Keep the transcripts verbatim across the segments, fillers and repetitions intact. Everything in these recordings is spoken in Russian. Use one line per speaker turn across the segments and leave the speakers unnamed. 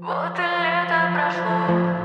Вот и лето прошло.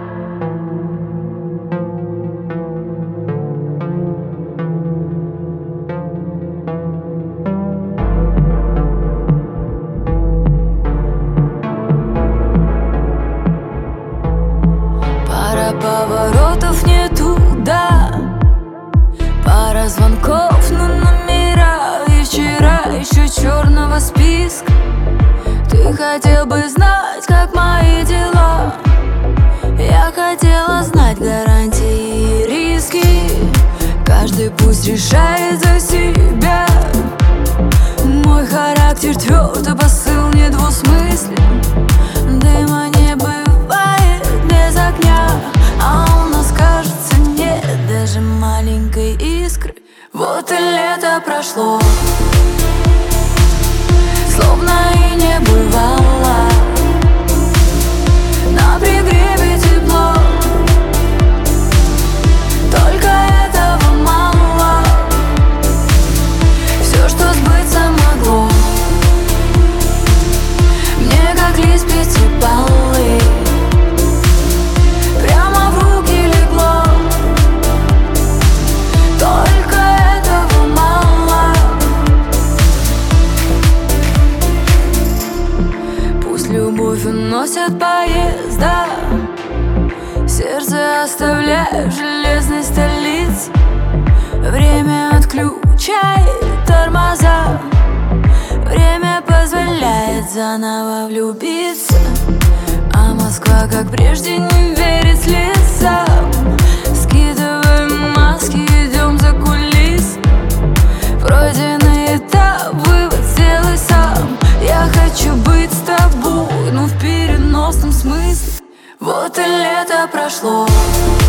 Пара поворотов не туда, пара звонков на номера. И вчера еще черного списка. Ты хотел бы знать, как мои дела. Я хотела знать гарантии и риски. Каждый пусть решает за себя. Мой характер тверд, а посыл недвусмыслен. Дыма не бывает без огня, а у нас, кажется, нет даже маленькой искры. Вот и лето прошло, словно и не бывало. На пригребе тепло, только этого мало. Все, что сбыться могло, мне как лист пятипалый прямо в руки легло. Только этого мало. Пусть любовь уносит поезда, сердце оставляю в железной столице. Время отключает тормоза, время позволяет заново влюбиться. А Москва, как прежде, не верит слезам. Скидываем маски, идем за кулис. Пройденный этап, вывод сделай сам. Я хочу быть с тобой, но в переносном смысле. Вот и лето прошло.